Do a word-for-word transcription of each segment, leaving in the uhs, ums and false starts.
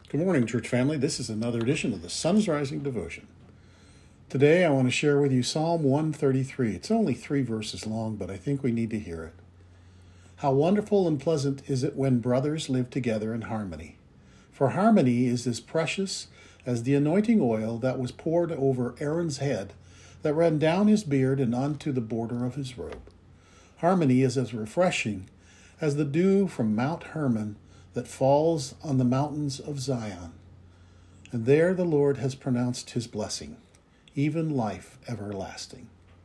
Good morning, church family. This is another edition of the Sun's Rising Devotion. Today I want to share with you Psalm one thirty-three. It's only three verses long, but I think we need to hear it. How wonderful and pleasant is it when brothers live together in harmony. For harmony is as precious as the anointing oil that was poured over Aaron's head, that ran down his beard and unto the border of his robe. Harmony is as refreshing as the dew from Mount Hermon that falls on the mountains of Zion. And there the Lord has pronounced his blessing, even life everlasting.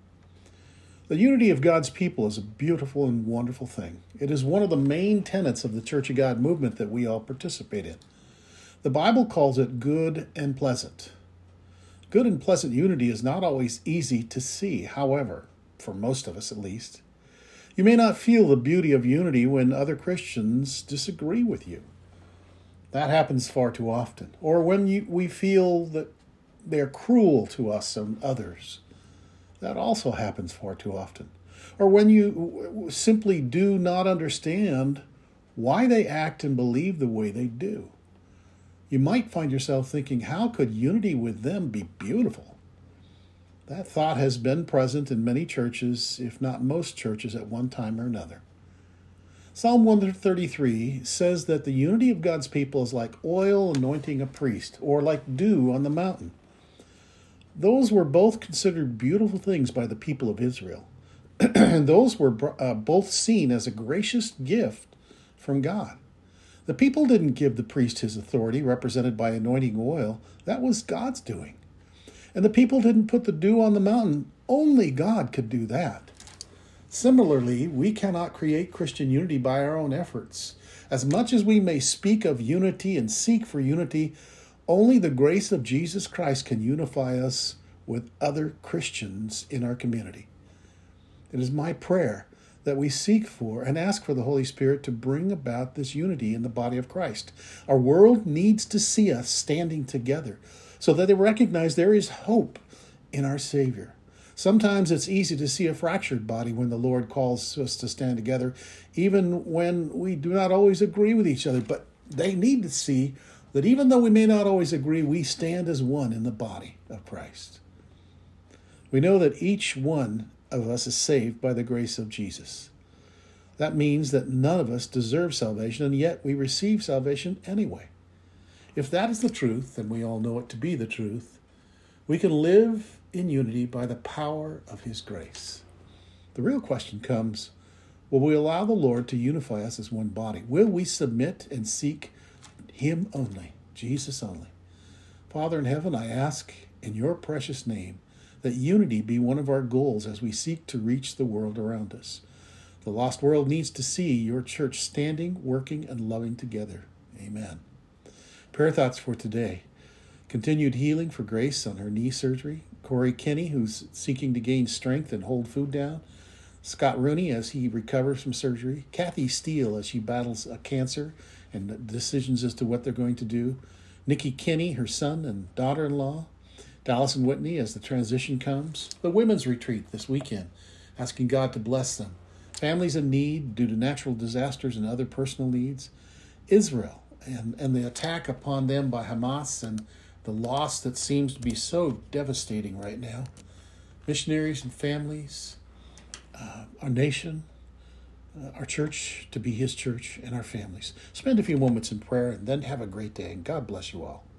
The unity of God's people is a beautiful and wonderful thing. It is one of the main tenets of the Church of God movement that we all participate in. The Bible calls it good and pleasant. Good and pleasant unity is not always easy to see, however, for most of us at least. You may not feel the beauty of unity when other Christians disagree with you. That happens far too often. Or when you, we feel that they're cruel to us and others. That also happens far too often. Or when you simply do not understand why they act and believe the way they do. You might find yourself thinking, how could unity with them be beautiful? That thought has been present in many churches, if not most churches, at one time or another. Psalm one thirty-three says that the unity of God's people is like oil anointing a priest, or like dew on the mountain. Those were both considered beautiful things by the people of Israel. And those were uh, both seen as a gracious gift from God. The people didn't give the priest his authority, represented by anointing oil. That was God's doing. And the people didn't put the dew on the mountain. Only God could do that. Similarly, we cannot create Christian unity by our own efforts. As much as we may speak of unity and seek for unity, only the grace of Jesus Christ can unify us with other Christians in our community. It is my prayer that we seek for and ask for the Holy Spirit to bring about this unity in the body of Christ. Our world needs to see us standing together, so that they recognize there is hope in our Savior. Sometimes it's easy to see a fractured body when the Lord calls us to stand together, even when we do not always agree with each other. But they need to see that even though we may not always agree, we stand as one in the body of Christ. We know that each one of us is saved by the grace of Jesus. That means that none of us deserve salvation, and yet we receive salvation anyway. If that is the truth, and we all know it to be the truth, we can live in unity by the power of his grace. The real question comes, will we allow the Lord to unify us as one body? Will we submit and seek him only, Jesus only? Father in heaven, I ask in your precious name that unity be one of our goals as we seek to reach the world around us. The lost world needs to see your church standing, working, and loving together. Amen. Prayer thoughts for today. Continued healing for Grace on her knee surgery. Corey Kinney, who's seeking to gain strength and hold food down. Scott Rooney as he recovers from surgery. Kathy Steele as she battles a cancer and decisions as to what they're going to do. Nikki Kinney, her son and daughter-in-law. Dallas and Whitney as the transition comes. The women's retreat this weekend, asking God to bless them. Families in need due to natural disasters and other personal needs. Israel. And, and the attack upon them by Hamas and the loss that seems to be so devastating right now. Missionaries and families, uh, our nation, uh, our church to be his church, and our families. Spend a few moments in prayer and then have a great day, and God bless you all.